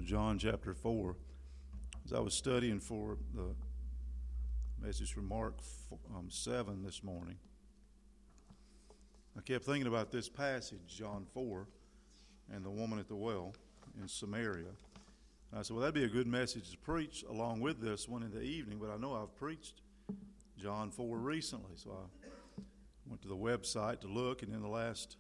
John chapter 4. As I was studying for the message from Mark 7 this morning, I kept thinking about this passage, John 4, and the woman at the well in Samaria. And I said, well, that'd be a good message to preach along with this one in the evening, but I know I've preached John 4 recently, so I went to the website to look, and in the last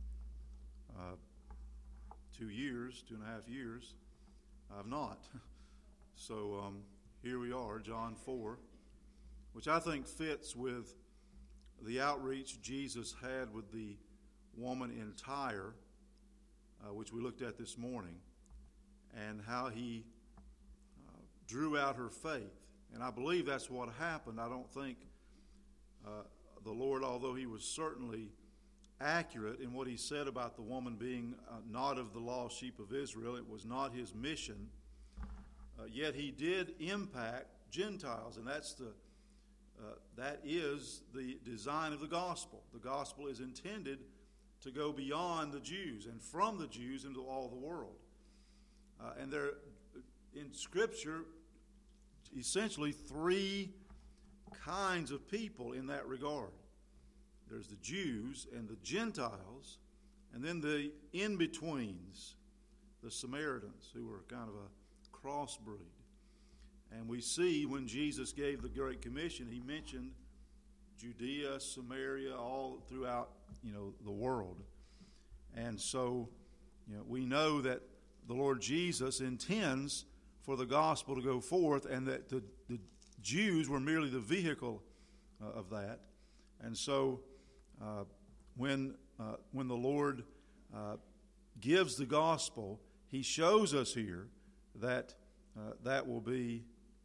2 years, 2.5 years, I've not. So here we are, John 4, which I think fits with the outreach Jesus had with the woman in Tyre, which we looked at this morning, and how he drew out her faith. And I believe that's what happened. I don't think the Lord, although he was certainly accurate in what he said about the woman being not of the lost sheep of Israel, it was not his mission, yet he did impact Gentiles, and that is the design of the gospel. The gospel is intended to go beyond the Jews and from the Jews into all the world. And there, in Scripture, essentially three kinds of people in that regard. There's the Jews and the Gentiles, and then the in-betweens, the Samaritans, who were kind of a crossbreed. And we see when Jesus gave the Great Commission, he mentioned Judea, Samaria, all throughout, the world. And so, we know that the Lord Jesus intends for the gospel to go forth, and that the Jews were merely the vehicle of that. And so, when the Lord gives the gospel, he shows us here that that will be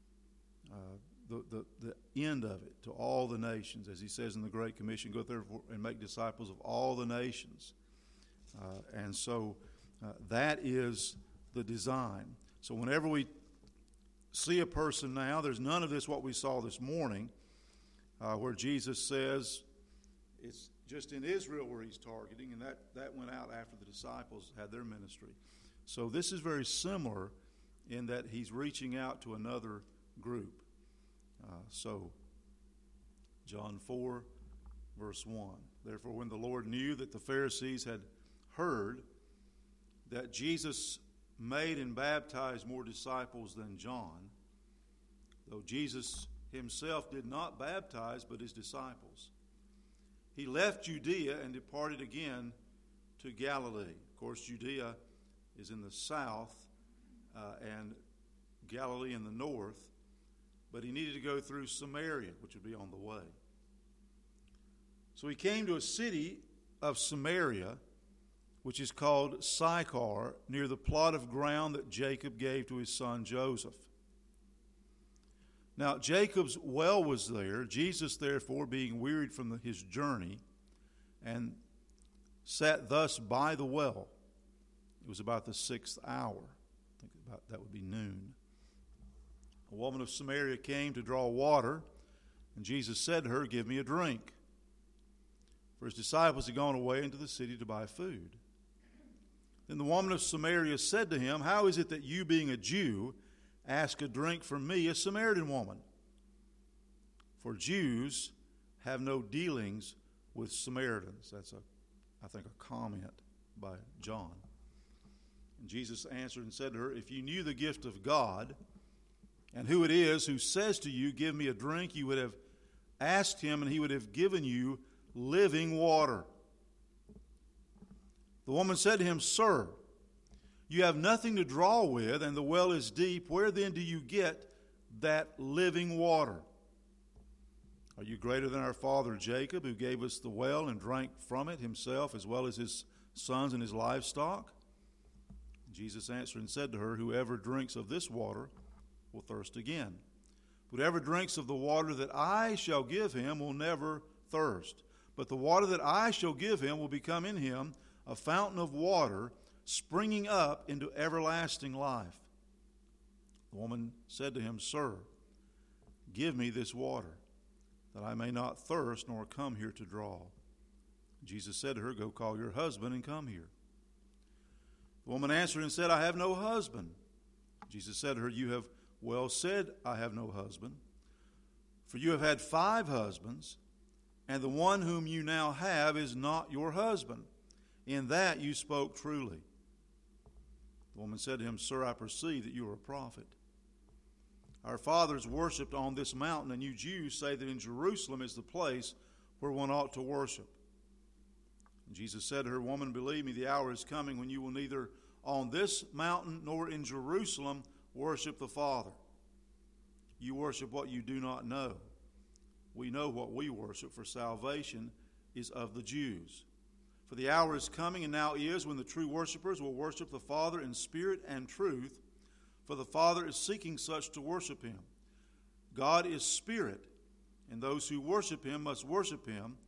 the end of it to all the nations, as he says in the Great Commission, go therefore and make disciples of all the nations. And so that is the design. So whenever we see a person now, there's none of this what we saw this morning, where Jesus says it's just in Israel where he's targeting, and that went out after the disciples had their ministry. So this is very similar in that he's reaching out to another group. So John 4, verse 1. Therefore, when the Lord knew that the Pharisees had heard that Jesus made and baptized more disciples than John, though Jesus himself did not baptize but his disciples, he left Judea and departed again to Galilee. Of course, Judea is in the south and Galilee in the north, but he needed to go through Samaria, which would be on the way. So he came to a city of Samaria, which is called Sychar, near the plot of ground that Jacob gave to his son Joseph. Now Jacob's well was there. Jesus, therefore, being wearied from his journey, and sat thus by the well. It was about the 6th hour. I think that would be noon. A woman of Samaria came to draw water, and Jesus said to her, "Give me a drink." For his disciples had gone away into the city to buy food. Then the woman of Samaria said to him, "How is it that you, being a Jew, ask a drink from me, a Samaritan woman? For Jews have no dealings with Samaritans." That's, I think, a comment by John. And Jesus answered and said to her, "If you knew the gift of God, and who it is who says to you, 'Give me a drink,' you would have asked him, and he would have given you living water." The woman said to him, "Sir, you have nothing to draw with, and the well is deep. Where then do you get that living water? Are you greater than our father Jacob, who gave us the well and drank from it himself, as well as his sons and his livestock?" Jesus answered and said to her, "Whoever drinks of this water will thirst again. But whoever drinks of the water that I shall give him will never thirst. But the water that I shall give him will become in him a fountain of water springing up into everlasting life." The woman said to him, "Sir, give me this water, that I may not thirst nor come here to draw." Jesus said to her, "Go call your husband and come here." The woman answered and said, "I have no husband." Jesus said to her, "You have well said, I have no husband. For you have had 5 husbands, and the one whom you now have is not your husband. In that you spoke truly." The woman said to him, "Sir, I perceive that you are a prophet. Our fathers worshipped on this mountain, and you Jews say that in Jerusalem is the place where one ought to worship." And Jesus said to her, "Woman, believe me, the hour is coming when you will neither on this mountain nor in Jerusalem worship the Father. You worship what you do not know. We know what we worship, for salvation is of the Jews. For the hour is coming, and now is, when the true worshipers will worship the Father in spirit and truth, for the Father is seeking such to worship him. God is spirit, and those who worship him must worship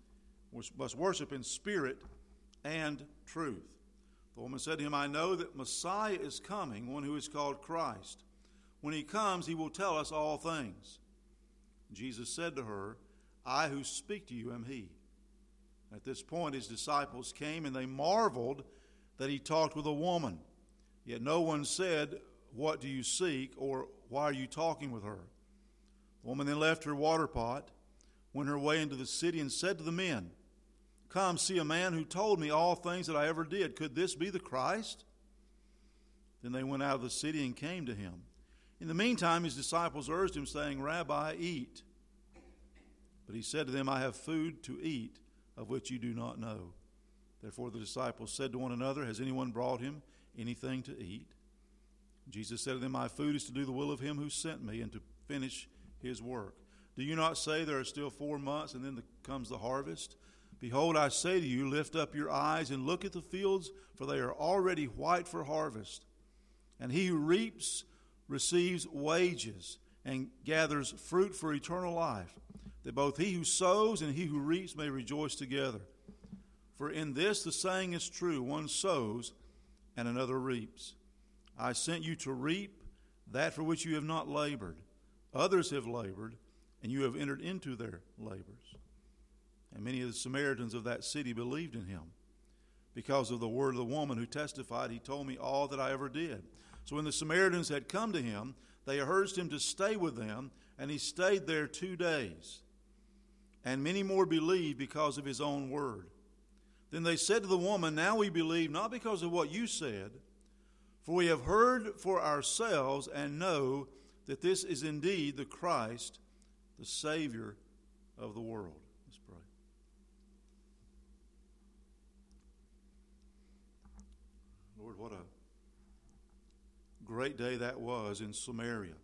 in spirit and truth." The woman said to him, "I know that Messiah is coming, one who is called Christ. When he comes, he will tell us all things." Jesus said to her, "I who speak to you am he." At this point his disciples came, and they marveled that he talked with a woman. Yet no one said, "What do you seek?" or "Why are you talking with her?" The woman then left her water pot, went her way into the city, and said to the men, "Come, see a man who told me all things that I ever did. Could this be the Christ?" Then they went out of the city and came to him. In the meantime his disciples urged him, saying, "Rabbi, eat." But he said to them, "I have food to eat of which you do not know." Therefore the disciples said to one another, "Has anyone brought him anything to eat?" Jesus said to them, "My food is to do the will of him who sent me and to finish his work. Do you not say there are still 4 months and then comes the harvest? Behold, I say to you, lift up your eyes and look at the fields, for they are already white for harvest. And he who reaps receives wages and gathers fruit for eternal life, that both he who sows and he who reaps may rejoice together. For in this the saying is true, one sows and another reaps. I sent you to reap that for which you have not labored. Others have labored, and you have entered into their labors." And many of the Samaritans of that city believed in him, because of the word of the woman who testified, "He told me all that I ever did." So when the Samaritans had come to him, they urged him to stay with them, and he stayed there 2 days. And many more believed because of his own word. Then they said to the woman, "Now we believe, not because of what you said, for we have heard for ourselves and know that this is indeed the Christ, the Savior of the world." Let's pray. Lord, what a great day that was in Samaria,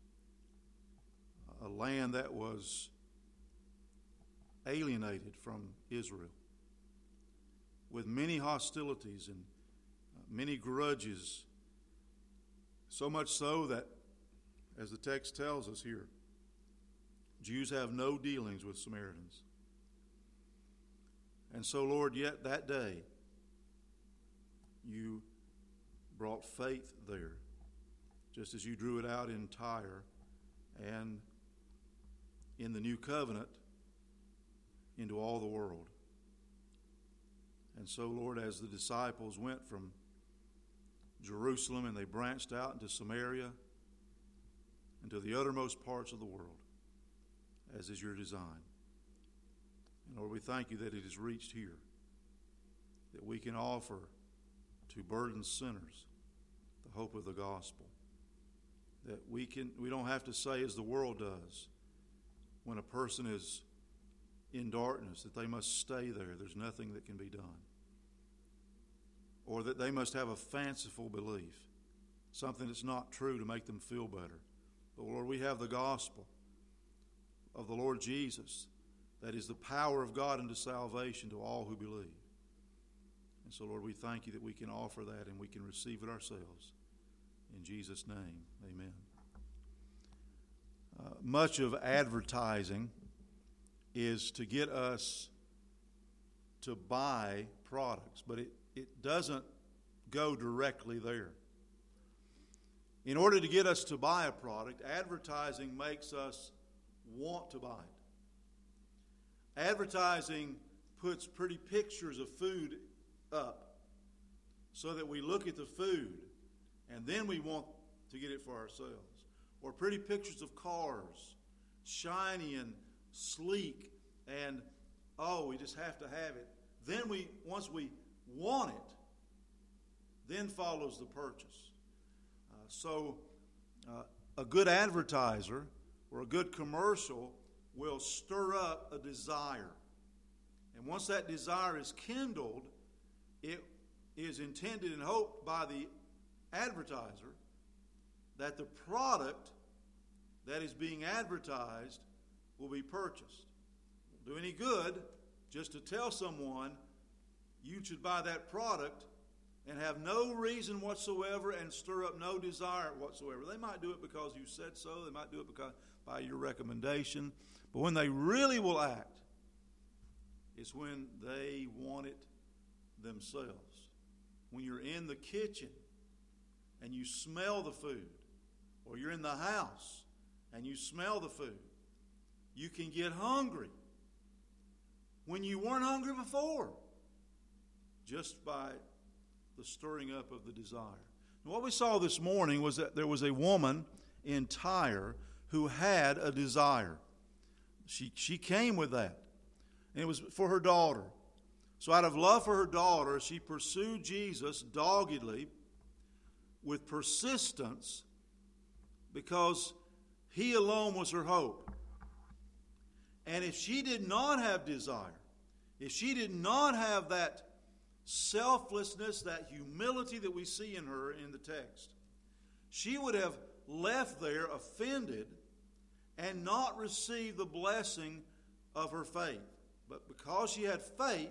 a land that was alienated from Israel, with many hostilities and many grudges, so much so that, as the text tells us here, Jews have no dealings with Samaritans. And so, Lord, yet that day you brought faith there, just as you drew it out in Tyre and in the new covenant into all the world. And so, Lord, as the disciples went from Jerusalem and they branched out into Samaria and to the uttermost parts of the world, as is your design. And Lord, we thank you that it has reached here, that we can offer to burdened sinners the hope of the gospel. That we don't have to say, as the world does, when a person is in darkness, that they must stay there. There's nothing that can be done. Or that they must have a fanciful belief, something that's not true to make them feel better. But Lord, we have the gospel of the Lord Jesus that is the power of God unto salvation to all who believe. And so, Lord, we thank you that we can offer that and we can receive it ourselves. In Jesus' name, amen. Much of advertising is to get us to buy products, but it doesn't go directly there. In order to get us to buy a product, advertising makes us want to buy it. Advertising puts pretty pictures of food up so that we look at the food and then we want to get it for ourselves. Or pretty pictures of cars, shiny and sleek, and we just have to have it. Then once we want it, then follows the purchase. A good advertiser or a good commercial will stir up a desire. And once that desire is kindled, it is intended and hoped by the advertiser that the product that is being advertised will be purchased. It won't do any good just to tell someone you should buy that product and have no reason whatsoever and stir up no desire whatsoever. They might do it because you said so. They might do it because by your recommendation. But when they really will act, it's when they want it themselves. When you're in the kitchen and you smell the food, or you're in the house and you smell the food, you can get hungry when you weren't hungry before, just by the stirring up of the desire. And what we saw this morning was that there was a woman in Tyre who had a desire. She came with that, and it was for her daughter. So out of love for her daughter, she pursued Jesus doggedly with persistence because he alone was her hope. And if she did not have desire, if she did not have that selflessness, that humility that we see in her in the text, she would have left there offended and not received the blessing of her faith. But because she had faith,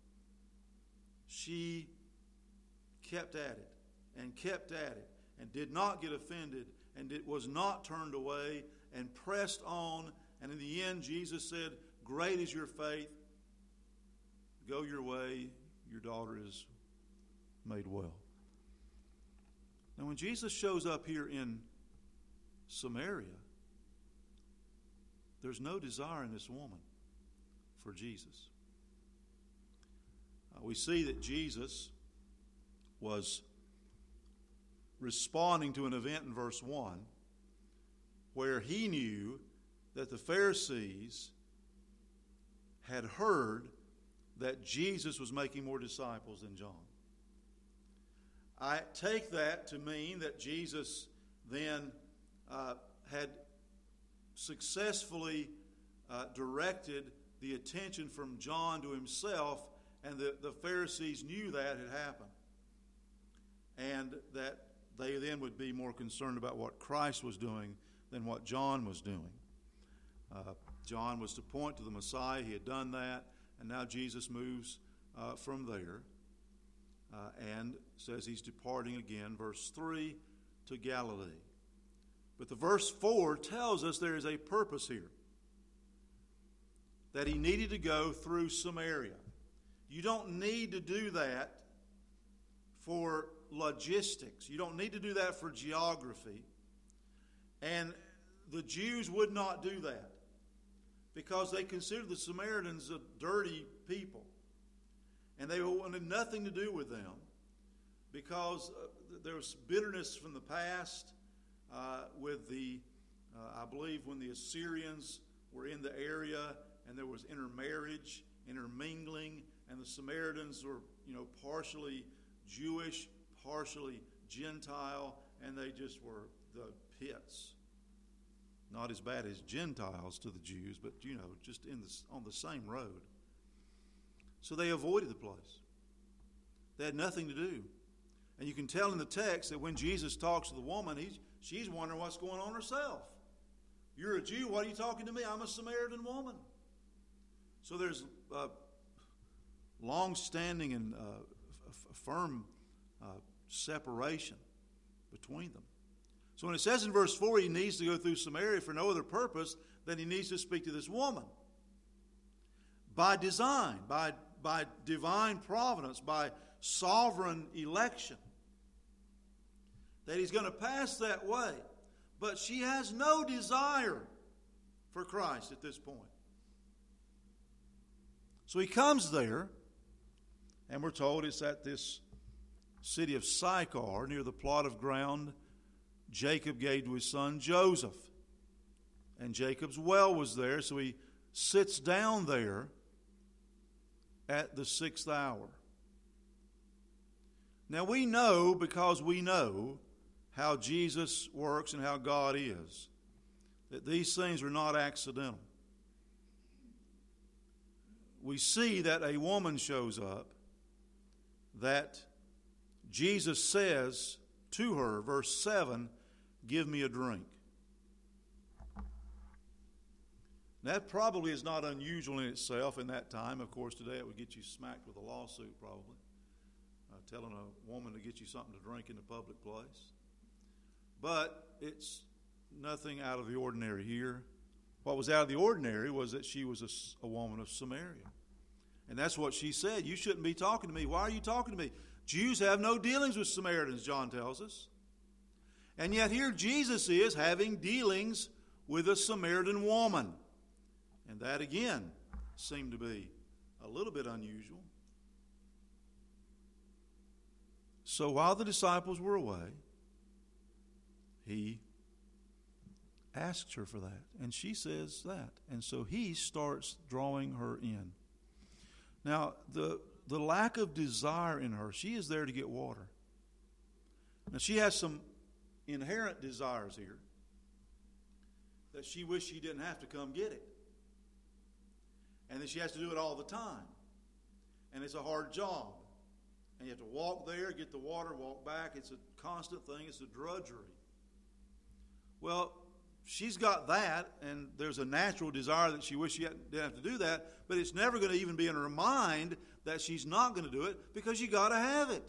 she kept at it and kept at it and did not get offended and it was not turned away and pressed on. And in the end, Jesus said, "Great is your faith. Go your way. Your daughter is made well." Now, when Jesus shows up here in Samaria, there's no desire in this woman for Jesus. We see that Jesus was responding to an event in verse 1 where he knew that the Pharisees had heard that Jesus was making more disciples than John. I take that to mean that Jesus then had successfully directed the attention from John to himself, and the Pharisees knew that had happened, and that they then would be more concerned about what Christ was doing than what John was doing. John was to point to the Messiah. He had done that, and now Jesus moves from there and says he's departing again, verse 3, to Galilee. But the verse 4 tells us there is a purpose here, that he needed to go through Samaria. You don't need to do that for logistics. You don't need to do that for geography. And the Jews would not do that because they considered the Samaritans a dirty people. And they wanted nothing to do with them because there was bitterness from the past with I believe when the Assyrians were in the area and there was intermarriage, intermingling, and the Samaritans were, partially Jewish, partially Gentile, and they just were the pits. Not as bad as Gentiles to the Jews, but, just on the same road. So they avoided the place. They had nothing to do. And you can tell in the text that when Jesus talks to the woman, she's wondering what's going on herself. You're a Jew, what are you talking to me? I'm a Samaritan woman. So there's long-standing and firm separation between them. So when it says in verse 4 he needs to go through Samaria for no other purpose than he needs to speak to this woman. By design, by divine providence, by sovereign election. That he's going to pass that way. But she has no desire for Christ at this point. So he comes there, and we're told it's at this city of Sychar, near the plot of ground Jacob gave to his son Joseph. And Jacob's well was there, so he sits down there at the 6th hour. Now we know, because we know how Jesus works and how God is, that these things are not accidental. We see that a woman shows up, that Jesus says to her, verse 7, "Give me a drink." That probably is not unusual in itself in that time. Of course, today it would get you smacked with a lawsuit probably, telling a woman to get you something to drink in a public place. But it's nothing out of the ordinary here. What was out of the ordinary was that she was a woman of Samaria. And that's what she said. "You shouldn't be talking to me. Why are you talking to me?" Jews have no dealings with Samaritans, John tells us. And yet here Jesus is having dealings with a Samaritan woman. And that again seemed to be a little bit unusual. So while the disciples were away, he asks her for that. And she says that. And so he starts drawing her in. Now, the lack of desire in her, she is there to get water. Now, she has some inherent desires here that she wished she didn't have to come get it. And that she has to do it all the time. And it's a hard job. And you have to walk there, get the water, walk back. It's a constant thing. It's a drudgery. Well, she's got that, and there's a natural desire that she wished she didn't have to do that, but it's never going to even be in her mind that she's not going to do it, because you got to have it.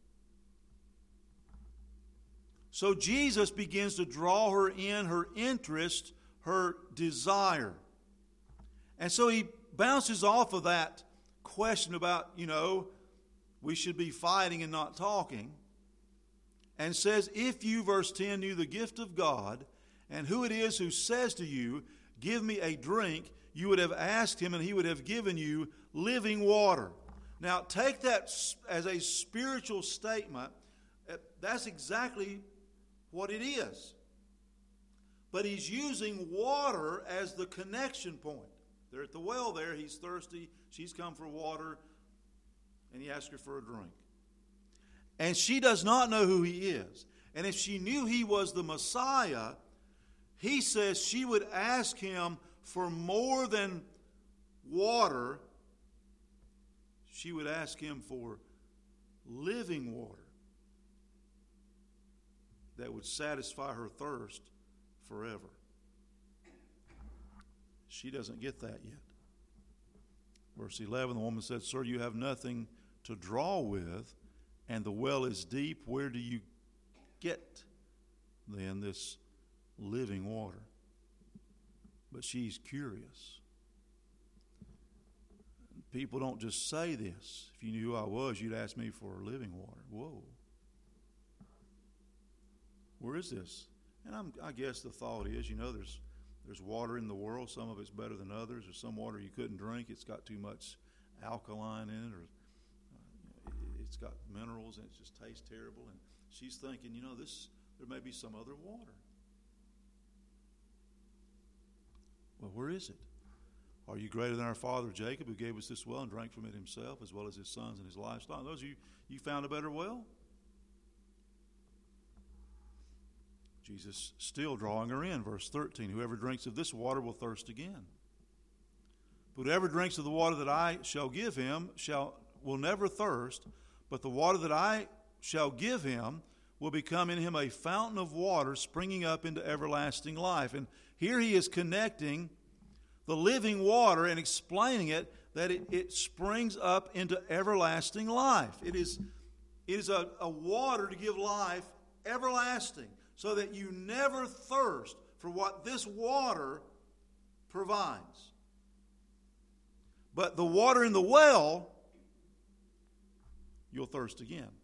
So Jesus begins to draw her in, her interest, her desire. And so he bounces off of that question about, we should be fighting and not talking, and says, "If you," verse 10, "knew the gift of God, and who it is who says to you, 'Give me a drink,' you would have asked him, and he would have given you living water." Now, take that as a spiritual statement. That's exactly what it is. But he's using water as the connection point. They're at the well there. He's thirsty. She's come for water. And he asks her for a drink. And she does not know who he is. And if she knew he was the Messiah, he says she would ask him for more than water. She would ask him for living water that would satisfy her thirst forever. She doesn't get that yet. Verse 11, the woman said, "Sir, you have nothing to draw with, and the well is deep. Where do you get then this living water?" But she's curious. People don't just say this. If you knew who I was, you'd ask me for living water. Whoa. Where is this? And I guess the thought is, there's water in the world. Some of it's better than others. There's some water you couldn't drink. It's got too much alkaline in it, or it's got minerals, and it just tastes terrible. And she's thinking, there may be some other water. Well, where is it? "Are you greater than our father Jacob, who gave us this well and drank from it himself, as well as his sons and his livestock?" Those of you found a better well? Jesus still drawing her in. Verse 13, "Whoever drinks of this water will thirst again. But whoever drinks of the water that I shall give him will never thirst, but the water that I shall give him will become in him a fountain of water springing up into everlasting life." And here he is connecting the living water and explaining it, that it springs up into everlasting life. It is a water to give life everlasting, so that you never thirst for what this water provides. But the water in the well, you'll thirst again.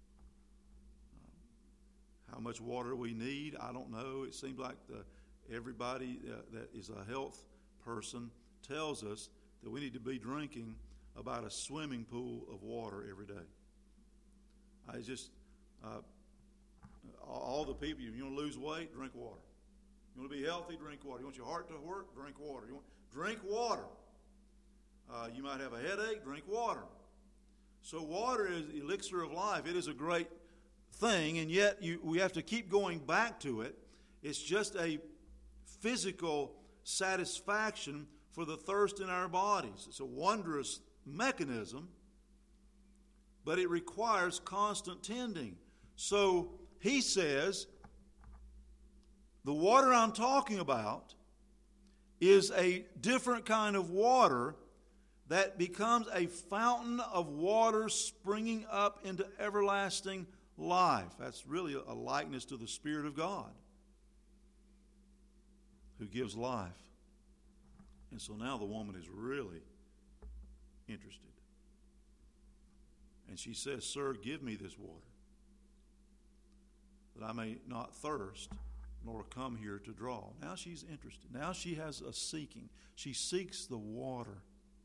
How much water we need, I don't know. It seems like everybody that is a health person tells us that we need to be drinking about a swimming pool of water every day. all the people, you want to lose weight, drink water. You want to be healthy, drink water. You want your heart to work, drink water. Drink water. You might have a headache, drink water. So water is the elixir of life. It is a great thing, and yet we have to keep going back to it. It's just a physical satisfaction for the thirst in our bodies. It's a wondrous mechanism, but it requires constant tending. So he says, the water I'm talking about is a different kind of water that becomes a fountain of water springing up into everlasting life. That's really a likeness to the Spirit of God who gives life. And so now the woman is really interested. And she says, "Sir, give me this water, that I may not thirst, nor come here to draw." Now she's interested. Now she has a seeking. She seeks the water.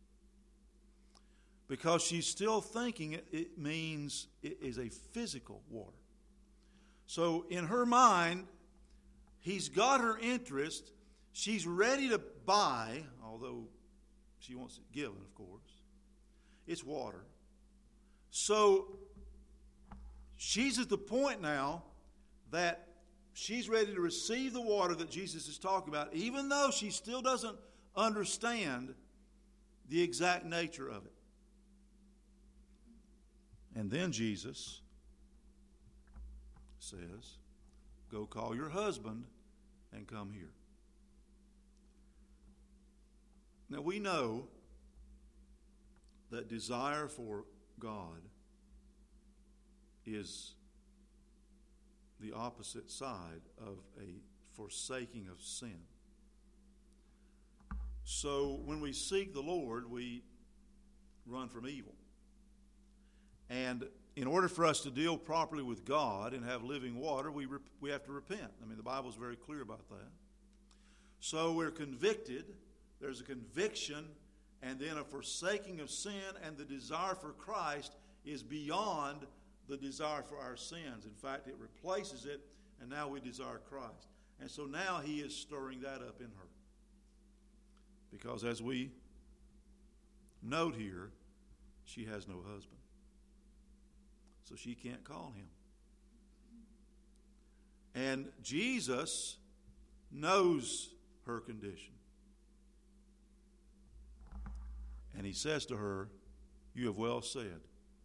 Because she's still thinking it means it is a physical water. So in her mind, he's got her interest. She's ready to buy, although she wants it given, of course. It's water. So she's at the point now that she's ready to receive the water that Jesus is talking about, even though she still doesn't understand the exact nature of it. And then Jesus says, "Go call your husband and come here." Now we know that desire for God is the opposite side of a forsaking of sin. So when we seek the Lord, we run from evil. And in order for us to deal properly with God and have living water, we have to repent. I mean, the Bible is very clear about that. So we're convicted. There's a conviction, and then a forsaking of sin, and the desire for Christ is beyond the desire for our sins. In fact, it replaces it, and now we desire Christ. And so now he is stirring that up in her. Because as we note here, she has no husband. So she can't call him. And Jesus knows her condition. And he says to her, "You have well said,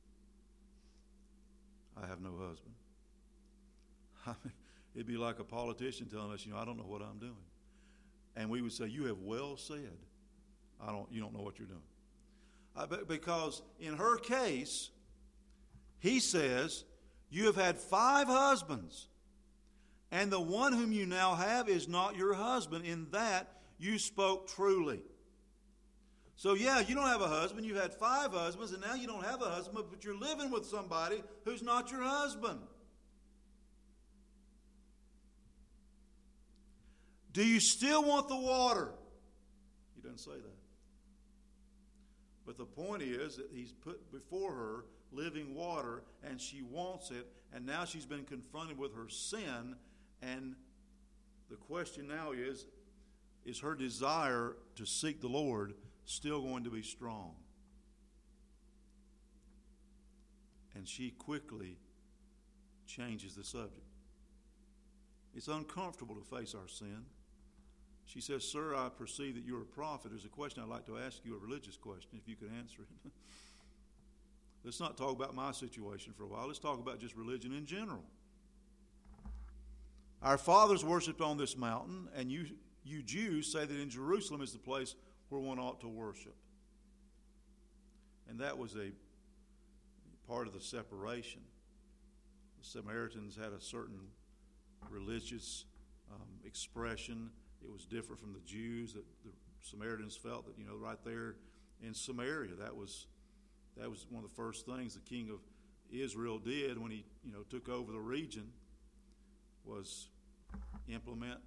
I have no husband." I mean, it'd be like a politician telling us, I don't know what I'm doing. And we would say, "You have well said, you don't know what you're doing." Because in her case, he says, "You have had 5 husbands, and the one whom you now have is not your husband. In that you spoke truly." So yeah, you don't have a husband. You've had 5 husbands, and now you don't have a husband, but you're living with somebody who's not your husband. Do you still want the water? He doesn't say that. But the point is that he's put before her living water, and she wants it, and now she's been confronted with her sin, and the question now is her desire to seek the Lord still going to be strong? And she quickly changes the subject. It's uncomfortable to face our sin. She says, "Sir, I perceive that you're a prophet. There's a question I'd like to ask you, a religious question, if you could answer it." Let's not talk about my situation for a while. Let's talk about just religion in general. Our fathers worshipped on this mountain, and you Jews say that in Jerusalem is the place where one ought to worship. And that was a part of the separation. The Samaritans had a certain religious expression. It was different from the Jews. That the Samaritans felt that, right there in Samaria, that was one of the first things the king of Israel did when he, took over the region, was implement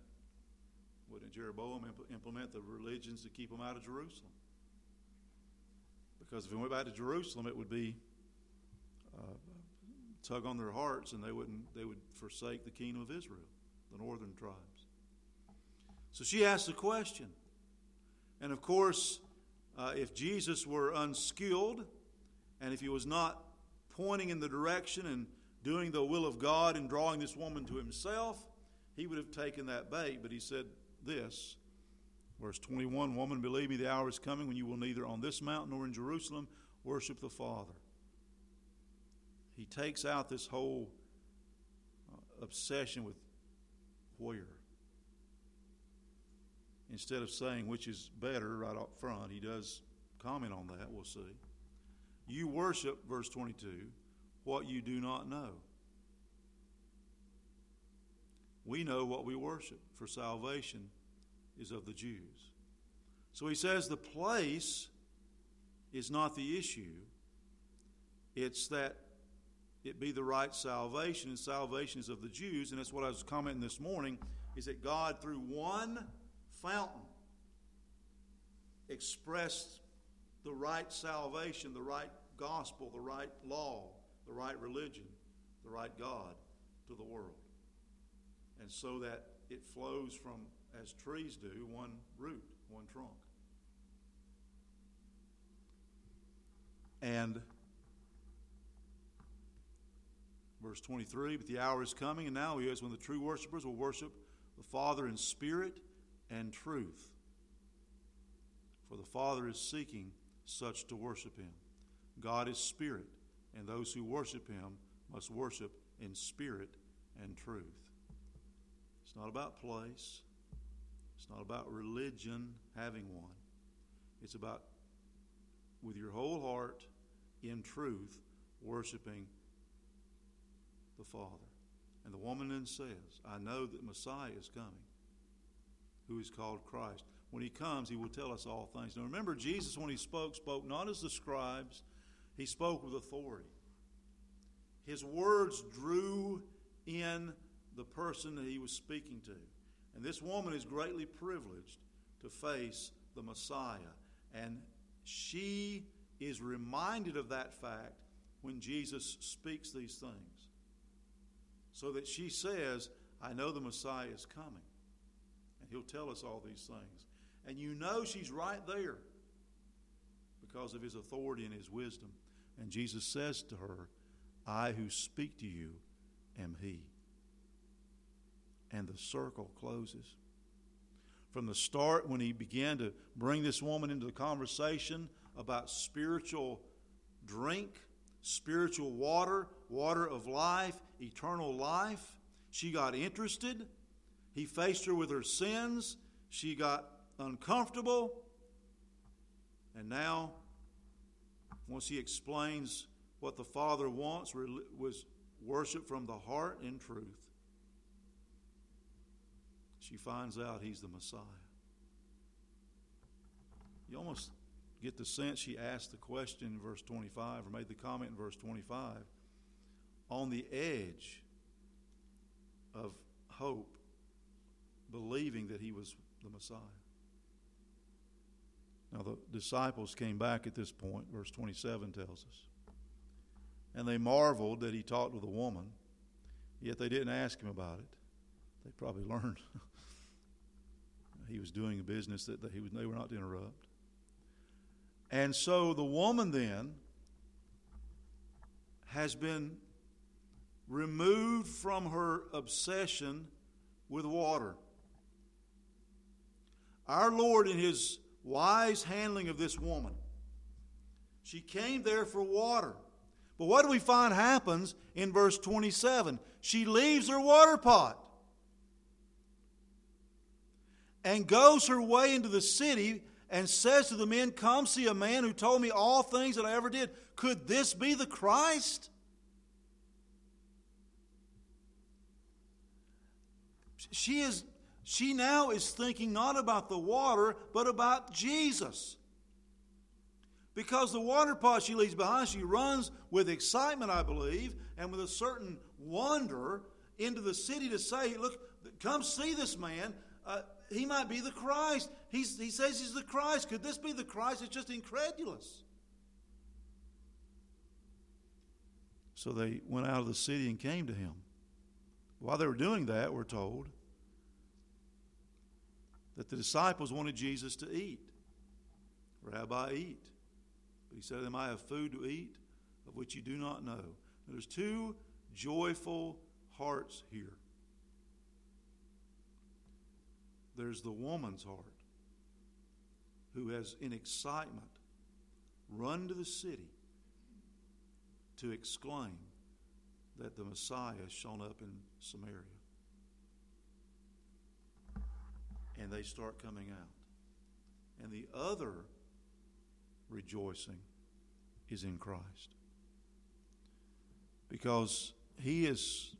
the religions to keep them out of Jerusalem. Because if we went back to Jerusalem, it would be tug on their hearts, and they would forsake the kingdom of Israel, the northern tribes. So she asked the question. And of course, if Jesus were unskilled, and if he was not pointing in the direction and doing the will of God and drawing this woman to himself, he would have taken that bait. But he said this, verse 21, "Woman, believe me, the hour is coming when you will neither on this mountain nor in Jerusalem worship the Father." He takes out this whole obsession with where. Instead of saying which is better right up front, he does comment on that, we'll see. You worship, verse 22, what you do not know. We know what we worship, for salvation is of the Jews. So he says the place is not the issue. It's that it be the right salvation, and salvation is of the Jews. And that's what I was commenting this morning, is that God, through one fountain, expressed the right salvation, the right gospel, the right law, the right religion, the right God to the world. And so that it flows from, as trees do, one root, one trunk. And verse 23, "But the hour is coming, and now is, when the true worshipers will worship the Father in spirit and truth. For the Father is seeking such to worship him. God is spirit, and those who worship him must worship in spirit and truth." It's not about place. It's not about religion, having one. It's about, with your whole heart, in truth, worshiping the Father. And the woman then says, "I know that Messiah is coming, who is called Christ. When he comes, he will tell us all things." Now remember, Jesus, when he spoke not as the scribes. He spoke with authority. His words drew in the person that he was speaking to. And this woman is greatly privileged to face the Messiah. And she is reminded of that fact when Jesus speaks these things. So that she says, "I know the Messiah is coming, and he'll tell us all these things." And you know she's right there because of his authority and his wisdom. And Jesus says to her, "I who speak to you am he." And the circle closes. From the start, when he began to bring this woman into the conversation about spiritual drink, spiritual water, water of life, eternal life, she got interested. He faced her with her sins. She got uncomfortable. And now, once he explains what the Father wants, was worship from the heart in truth, she finds out he's the Messiah. You almost get the sense she asked the question in verse 25, or made the comment in verse 25, on the edge of hope, believing that he was the Messiah. Now the disciples came back at this point, verse 27 tells us. And they marveled that he talked with a woman, yet they didn't ask him about it. They probably learned he was doing a business that they were not to interrupt. And so the woman then has been removed from her obsession with water. Our Lord, in his wise handling of this woman, she came there for water. But what do we find happens in verse 27? She leaves her water pot and goes her way into the city and says to the men, "Come see a man who told me all things that I ever did. Could this be the Christ?" She now is thinking not about the water, but about Jesus. Because the water pot she leaves behind, she runs with excitement, I believe, and with a certain wonder into the city to say, "Look, come see this man. He might be the Christ. He says he's the Christ. Could this be the Christ?" It's just incredulous. So they went out of the city and came to him. While they were doing that, we're told that the disciples wanted Jesus to eat. Rabbi, eat. But he said to them, I have food to eat of which you do not know. Now, there's two joyful hearts here. There's the woman's heart who has, in excitement, run to the city to exclaim that the Messiah has shown up in Samaria. And they start coming out. And the other rejoicing is in Christ. Because he is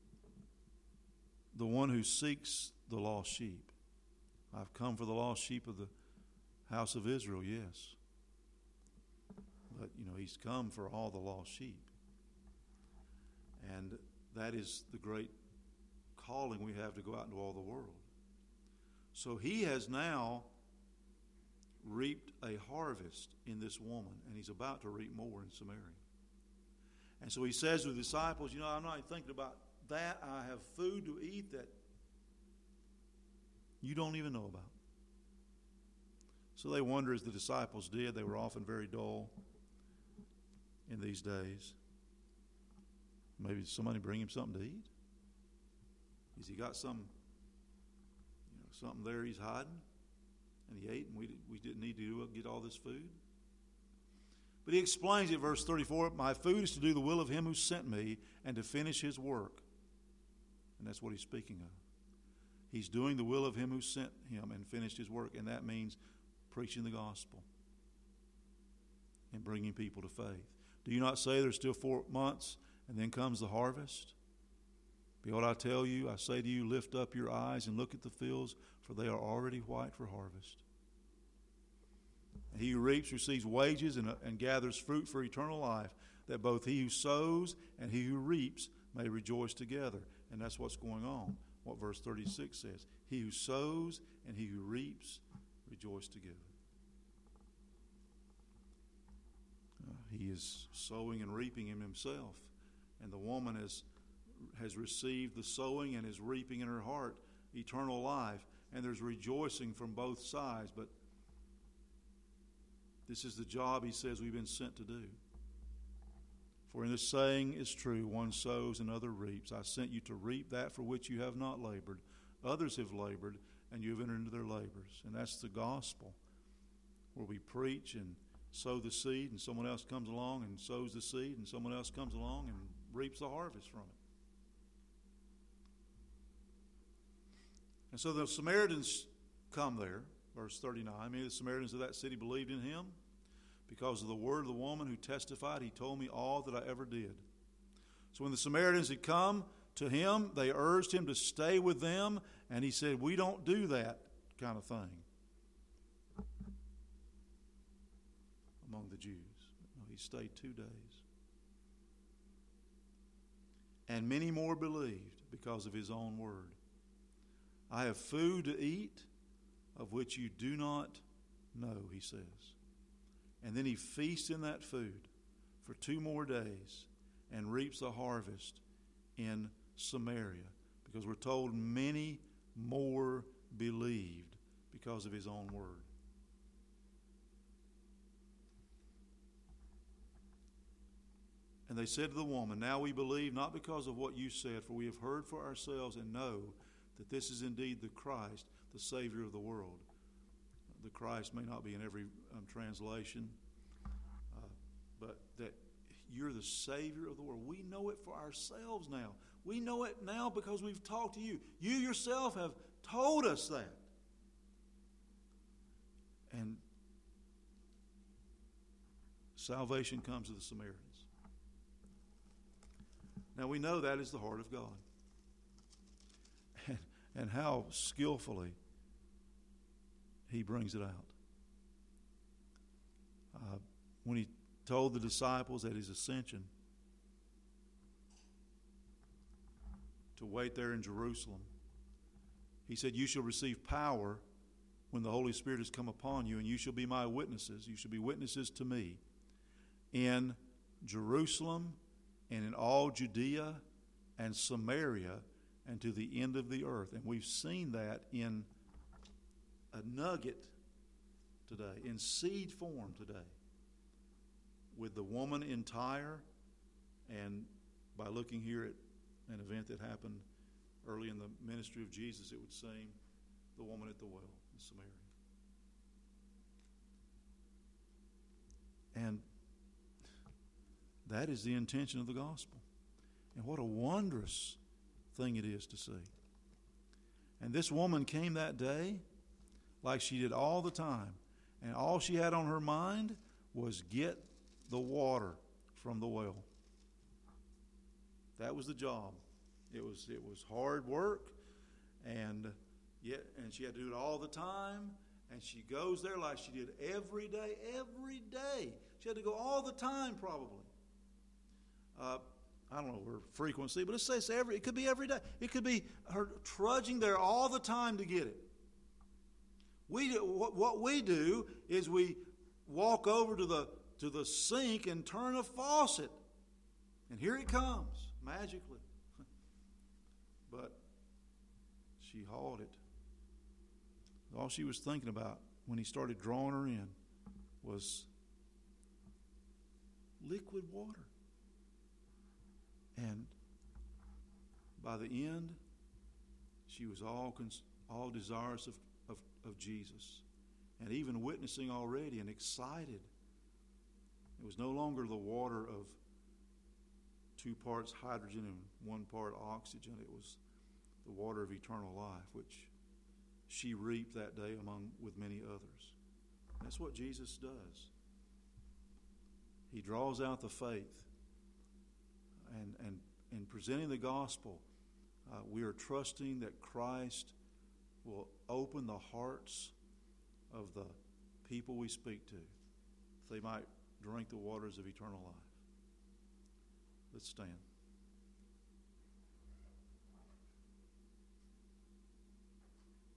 the one who seeks the lost sheep. I've come for the lost sheep of the house of Israel, yes. But, he's come for all the lost sheep. And that is the great calling we have to go out into all the world. So he has now reaped a harvest in this woman, and he's about to reap more in Samaria. And so he says to the disciples, I'm not thinking about that. I have food to eat that you don't even know about. So they wonder, as the disciples did. They were often very dull in these days. Maybe somebody bring him something to eat? Has he got something there he's hiding? And he ate, and we didn't need to get all this food? But he explains it, verse 34, my food is to do the will of him who sent me and to finish his work. And that's what he's speaking of. He's doing the will of him who sent him and finished his work. And that means preaching the gospel and bringing people to faith. Do you not say there's still 4 months and then comes the harvest? Behold, I tell you, I say to you, lift up your eyes and look at the fields, for they are already white for harvest. And he who reaps receives wages and gathers fruit for eternal life, that both he who sows and he who reaps may rejoice together. And that's what's going on, what verse 36 says. He who sows and he who reaps rejoice together. He is sowing and reaping in himself. And the woman has received the sowing and is reaping in her heart eternal life. And there's rejoicing from both sides. But this is the job, he says, we've been sent to do. For in this saying is true, one sows and another reaps. I sent you to reap that for which you have not labored. Others have labored, and you have entered into their labors. And that's the gospel, where we preach and sow the seed, and someone else comes along and sows the seed, and someone else comes along and reaps the harvest from it. And so the Samaritans come there, verse 39. Many of the Samaritans of that city believed in him because of the word of the woman who testified, he told me all that I ever did. So when the Samaritans had come to him, they urged him to stay with them, and he said, we don't do that kind of thing among the Jews. No, he stayed 2 days. And many more believed because of his own word. I have food to eat of which you do not know, he says. And then he feasts in that food for 2 more days and reaps a harvest in Samaria, because we're told many more believed because of his own word. And they said to the woman, now we believe not because of what you said, for we have heard for ourselves and know that this is indeed the Christ, the Savior of the world. The Christ may not be in every translation, but that you're the Savior of the world. We know it for ourselves now. We know it now because we've talked to you. You yourself have told us that. And salvation comes to the Samaritans. Now we know that is the heart of God. And how skillfully he brings it out. When he told the disciples at his ascension to wait there in Jerusalem, he said, you shall receive power when the Holy Spirit has come upon you, and you shall be my witnesses. You shall be witnesses to me in Jerusalem and in all Judea and Samaria and to the end of the earth. And we've seen that in a nugget today, in seed form today, with the woman in Tyre, and by looking here at an event that happened early in the ministry of Jesus, it would seem, the woman at the well in Samaria. And that is the intention of the gospel. And what a wondrous thing it is to see. And this woman came that day like she did all the time. And all she had on her mind was get the water from the well. That was the job. It was hard work, and she had to do it all the time. And she goes there like she did every day. Every day, she had to go all the time, probably. I don't know her frequency, but it says it could be every day. It could be her trudging there all the time to get it. What we do is we walk over to the sink and turn a faucet, and here it comes magically. But she hauled it. All she was thinking about when he started drawing her in was liquid water. And by the end, she was all desirous of Jesus, and even witnessing already and excited. It was no longer the water of 2 parts hydrogen and 1 part oxygen. It was the water of eternal life, which she reaped that day with many others. That's what Jesus does. He draws out the faith. And in presenting the gospel, we are trusting that Christ will open the hearts of the people we speak to, so they might drink the waters of eternal life. Let's stand.